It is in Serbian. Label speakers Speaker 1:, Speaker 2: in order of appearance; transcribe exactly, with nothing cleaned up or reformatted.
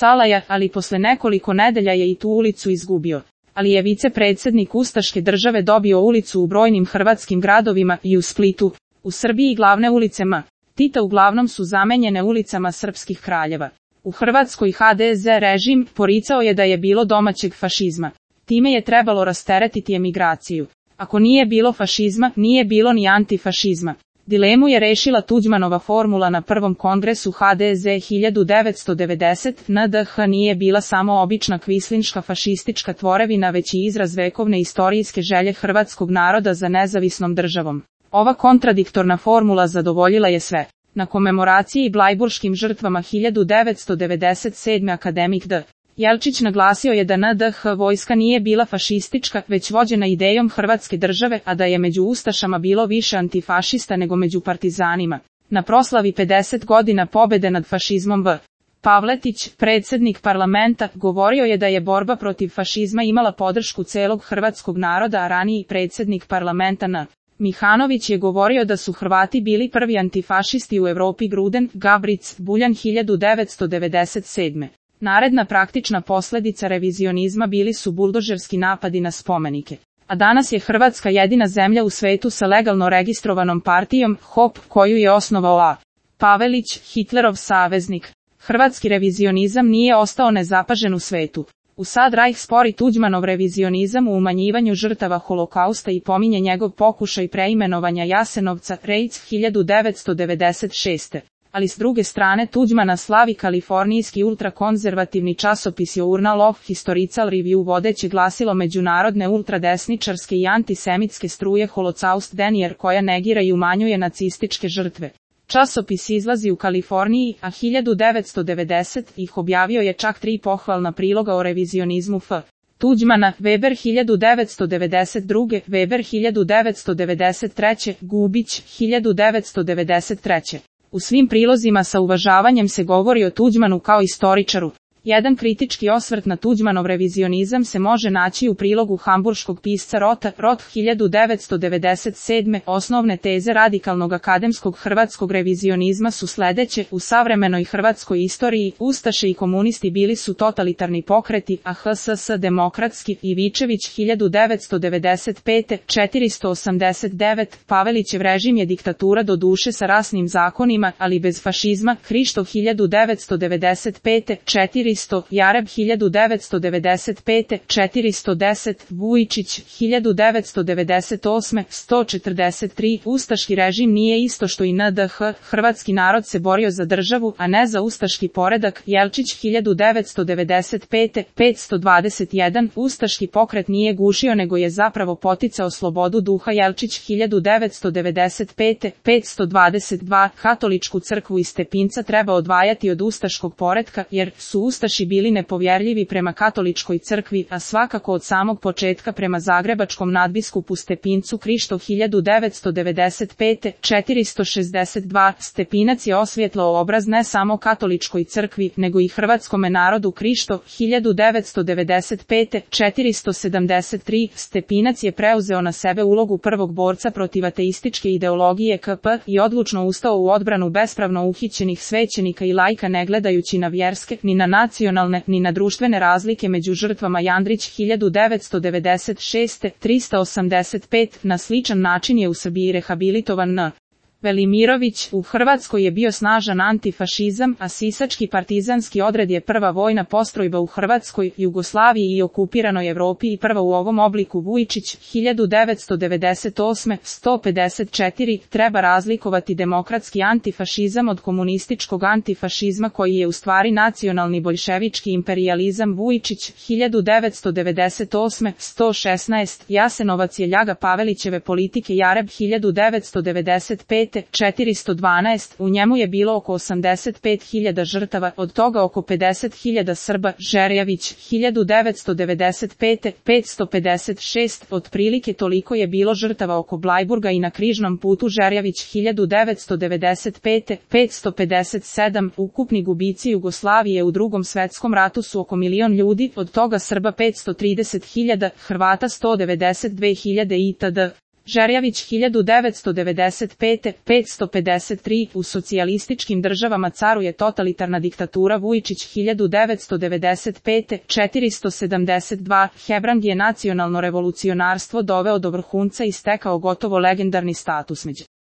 Speaker 1: Salaja, ali posle nekoliko nedelja je i tu ulicu izgubio. Ali je vicepredsjednik ustaške države dobio ulicu u brojnim hrvatskim gradovima i u Splitu. U Srbiji glavne ulice M. Tita uglavnom su zamenjene ulicama srpskih kraljeva. U Hrvatskoj ha de ze režim poricao je da je bilo domaćeg fašizma. Time je trebalo rasteretiti emigraciju. Ako nije bilo fašizma, nije bilo ni antifašizma. Dilemu je rešila Tuđmanova formula na prvom kongresu ha de ze hiljadu devetsto devedeset. en de ha nije bila samo obična kvislinška fašistička tvorevina, već i izraz vekovne istorijske želje hrvatskog naroda za nezavisnom državom. Ova kontradiktorna formula zadovoljila je sve. Na komemoraciji blajburškim žrtvama hiljadu devetsto devedeset sedme akademik D. Jelčić naglasio je da en de ha vojska nije bila fašistička, već vođena idejom Hrvatske države, a da je među ustašama bilo više antifašista nego među partizanima. Na proslavi pedeset godina pobede nad fašizmom V. Pavletić, predsjednik parlamenta, govorio je da je borba protiv fašizma imala podršku celog hrvatskog naroda, a raniji predsjednik parlamenta N. Mihanović je govorio da su Hrvati bili prvi antifašisti u Evropi. Gruden, Gabric, Buljan hiljadu devetsto devedeset sedme. Naredna praktična posljedica revizionizma bili su buldožerski napadi na spomenike. A danas je Hrvatska jedina zemlja u svetu sa legalno registrovanom partijom, H O P, koju je osnovao A. Pavelić, Hitlerov saveznik. Hrvatski revizionizam nije ostao nezapažen u svetu. U sad Rajh spori Tuđmanov revizionizam u umanjivanju žrtava holokausta i pominje njegov pokušaj preimenovanja Jasenovca, Rejc hiljadu devetsto devedeset šeste. Ali s druge strane Tuđmana slavi kalifornijski ultrakonzervativni časopis Journal of Historical Review, vodeće glasilo međunarodne ultradesničarske i antisemitske struje Holocaust Denier, koja negira i umanjuje nacističke žrtve. Časopis izlazi u Kaliforniji, a hiljadu devetsto devedeset ih objavio je čak tri pohvalna priloga o revizionizmu F. Tuđmana, Weber hiljadu devetsto devedeset druge, Weber hiljadu devetsto devedeset treće, Gubić hiljadu devetsto devedeset treće. U svim prilozima sa uvažavanjem se govori o Tuđmanu kao istoričaru. Jedan kritički osvrt na Tuđmanov revizionizam se može naći u prilogu hamburškog pisca Rota, Roth hiljadu devetsto devedeset sedme. Osnovne teze radikalnog akademskog hrvatskog revizionizma su sledeće: u savremenoj hrvatskoj istoriji, ustaše i komunisti bili su totalitarni pokreti, a ha es es demokratski. Ivičević hiljadu devetsto devedeset pete. četiristo osamdeset devet. Pavelićev režim je diktatura, do duše sa rasnim zakonima, ali bez fašizma. Hrištov hiljadu devetsto devedeset pete. četiristo. Jareb hiljadu devetsto devedeset pete. četiristo deset. Vujičić hiljadu devetsto devedeset osme. sto četrdeset tri. Ustaški režim nije isto što i en de ha. Hrvatski narod se borio za državu, a ne za ustaški poredak. Jelčić hiljadu devetsto devedeset pete. petsto dvadeset jedan. Ustaški pokret nije gušio, nego je zapravo poticao slobodu duha. Jelčić hiljadu devetsto devedeset pete. petsto dvadeset dva. Katoličku crkvu iz Stepinca treba odvajati od ustaškog poretka, jer su ustaški Ustaši bili nepovjerljivi prema katoličkoj crkvi, a svakako od samog početka prema zagrebačkom nadbiskupu Stepincu. Krištov hiljadu devetsto devedeset pete. četiristo šezdeset dva. Stepinac je osvjetlao obraz ne samo katoličkoj crkvi, nego i hrvatskome narodu. Krištov hiljadu devetsto devedeset pete. četiristo sedamdeset tri. Stepinac je preuzeo na sebe ulogu prvog borca protiv ateističke ideologije ka pe i odlučno ustao u odbranu bespravno uhićenih svećenika i laika, ne gledajući na vjerske, ni na nacionalne, ni na društvene razlike među žrtvama. Jandrić hiljadu devetsto devedeset šeste. tristo osamdeset pet. Na sličan način je u Srbiji rehabilitovan N. Velimirović. U Hrvatskoj je bio snažan antifašizam, a sisački partizanski odred je prva vojna postrojba u Hrvatskoj, Jugoslaviji i okupiranoj Evropi i prva u ovom obliku. Vujičić hiljadu devetsto devedeset osme. sto pedeset četiri. Treba razlikovati demokratski antifašizam od komunističkog antifašizma, koji je u stvari nacionalni boljševički imperijalizam. Vujičić hiljadu devetsto devedeset osme. sto šesnaest. Jasenovac je ljaga Pavelićeve politike. Jareb hiljadu devetsto devedeset pete. četiristo dvanaest. U njemu je bilo oko osamdeset pet hiljada žrtava, od toga oko pedeset hiljada Srba. Žerjavić hiljadu devetsto devedeset pete. petsto pedeset šest. Otprilike toliko je bilo žrtava oko Blajburga i na križnom putu. Žerjavić hiljadu devetsto devedeset pete. petsto pedeset sedam. Ukupni gubici Jugoslavije u Drugom svetskom ratu su oko milion ljudi, od toga Srba petsto trideset hiljada, Hrvata sto devedeset dve hiljade itd. Žerjavić hiljadu devetsto devedeset pete petsto pedeset tri u socijalističkim državama caruje totalitarna diktatura. Vujičić hiljadu devetsto devedeset pete četiristo sedamdeset dva Hebrang je nacionalno revolucionarstvo doveo do vrhunca i stekao gotovo legendarni status među